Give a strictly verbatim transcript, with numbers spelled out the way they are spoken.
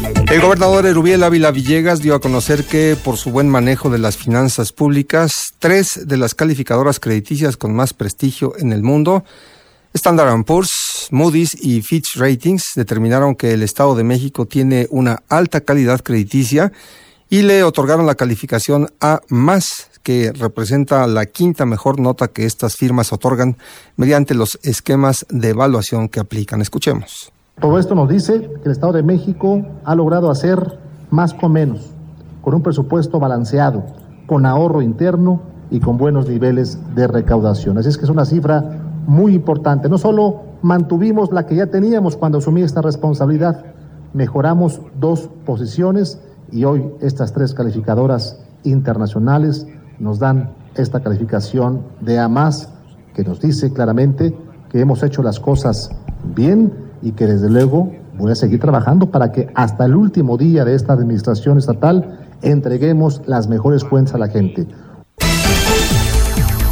El gobernador Erubiel Ávila Villegas dio a conocer que, por su buen manejo de las finanzas públicas, tres de las calificadoras crediticias con más prestigio en el mundo, Standard and Poor's, Moody's y Fitch Ratings, determinaron que el Estado de México tiene una alta calidad crediticia y le otorgaron la calificación A más, que representa la quinta mejor nota que estas firmas otorgan mediante los esquemas de evaluación que aplican. Escuchemos. Todo esto nos dice que el Estado de México ha logrado hacer más con menos, con un presupuesto balanceado, con ahorro interno y con buenos niveles de recaudación. Así es que es una cifra muy importante. No solo mantuvimos la que ya teníamos cuando asumí esta responsabilidad, mejoramos dos posiciones y hoy estas tres calificadoras internacionales nos dan esta calificación de A más, que nos dice claramente que hemos hecho las cosas bien y que desde luego voy a seguir trabajando para que hasta el último día de esta administración estatal entreguemos las mejores cuentas a la gente.